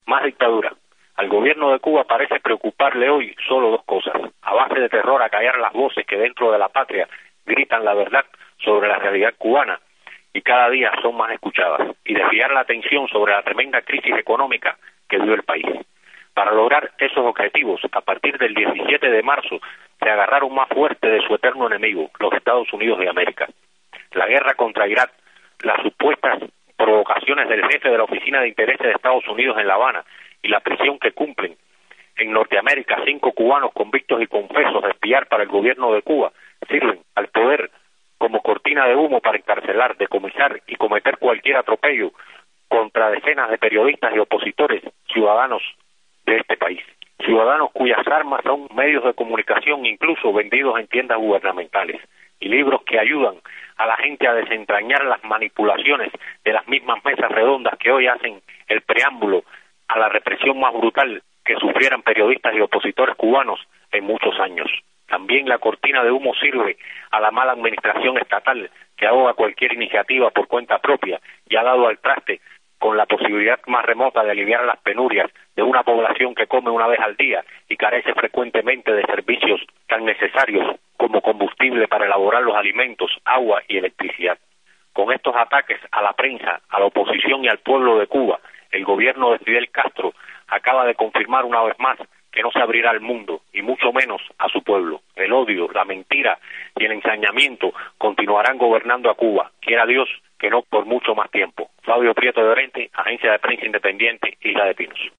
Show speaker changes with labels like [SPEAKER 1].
[SPEAKER 1] más dictadura. Al gobierno de Cuba parece preocuparle hoy solo dos cosas: a base de terror acallar las voces que dentro de la patria gritan la verdad sobre la realidad cubana y cada día son más escuchadas, y desviar la atención sobre la tremenda crisis económica que vive el país. Para lograr esos objetivos, a partir del 17 de marzo, se agarraron más fuerte de su eterno enemigo, los Estados Unidos de América. La guerra contra Irak, las supuestas provocaciones del jefe de la Oficina de Intereses de Estados Unidos en La Habana y la prisión que cumplen en Norteamérica 5 cubanos convictos y confesos de espiar para el gobierno de Cuba, sirven al poder como cortina de humo para encarcelar, decomisar y cometer cualquier atropello contra decenas de periodistas y opositores ciudadanos de este país. Ciudadanos cuyas armas son medios de comunicación incluso vendidos en tiendas gubernamentales, y libros que ayudan a la gente a desentrañar las manipulaciones de las mismas mesas redondas que hoy hacen el preámbulo a la represión más brutal que sufrieran periodistas y opositores cubanos en muchos años. También la cortina de humo sirve a la mala administración estatal que ahoga cualquier iniciativa por cuenta propia y ha dado al traste con la posibilidad más remota de aliviar las penurias de una población que come una vez al día y carece frecuentemente de servicios tan necesarios como combustible para elaborar los alimentos, agua y electricidad. Con estos ataques a la prensa, a la oposición y al pueblo de Cuba, el gobierno de Fidel Castro acaba de confirmar una vez más que no se abrirá al mundo, y mucho menos a su pueblo. El odio, la mentira y el ensañamiento continuarán gobernando a Cuba, quiera Dios que no por mucho más tiempo. Fabio Prieto de Orente, Agencia de Prensa Independiente, Isla de Pinos.